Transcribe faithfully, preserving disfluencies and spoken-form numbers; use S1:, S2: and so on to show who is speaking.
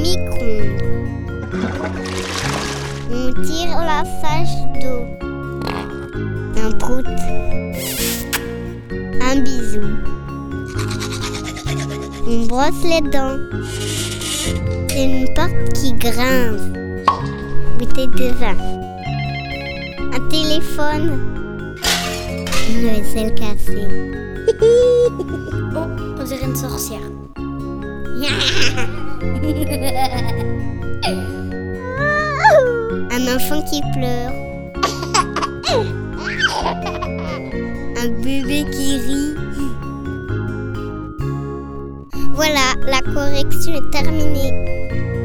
S1: micro-ondes. On tire la sage d'eau. Un prout. Un bisou. On brosse les dents. C'est une porte qui grince. Bouteille de vin. Un téléphone. Une vaisselle cassée.
S2: Oh, on dirait une sorcière.
S1: Un enfant qui pleure. Un bébé qui rit. Voilà, la correction est terminée.